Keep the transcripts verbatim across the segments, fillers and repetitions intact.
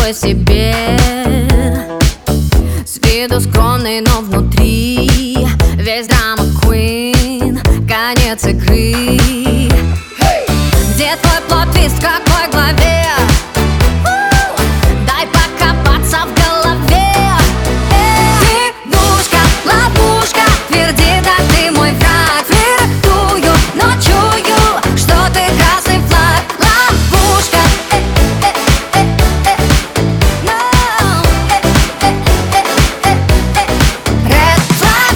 такой себе, с виду скромный, но внутри весь драма queen, конец игры. Где твой плот-твист, в какой главе? Дай покопаться в голове. Ты душка, ловушка, тверди, да ты мой враг. Флиртую, но чую, что ты красный флаг. Ловушка, red flag.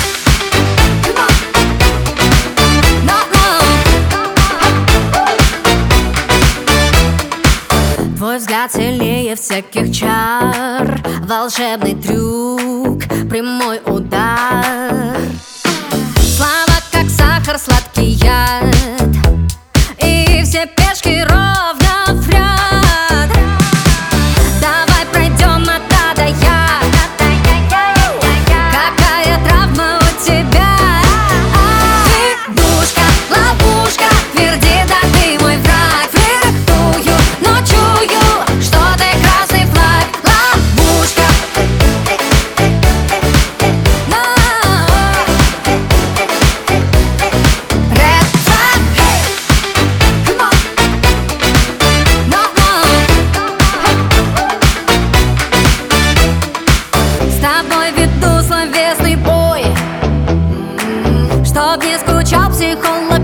Твой взгляд сильнее всяких чар, волшебный трюк, прямой удар. Слова как сахар, сладкий яд, и все пешки ровно в ряд. Давай пройдем от А до Я. Какая травма у тебя? Ты душка, ловушка, тверди, да ты мой враг. Флиртую, но чую, что ты красный флаг. Ловушка, red flag. Come on. No, no. С тобой веду словесный бой, чтоб не скучал психолог.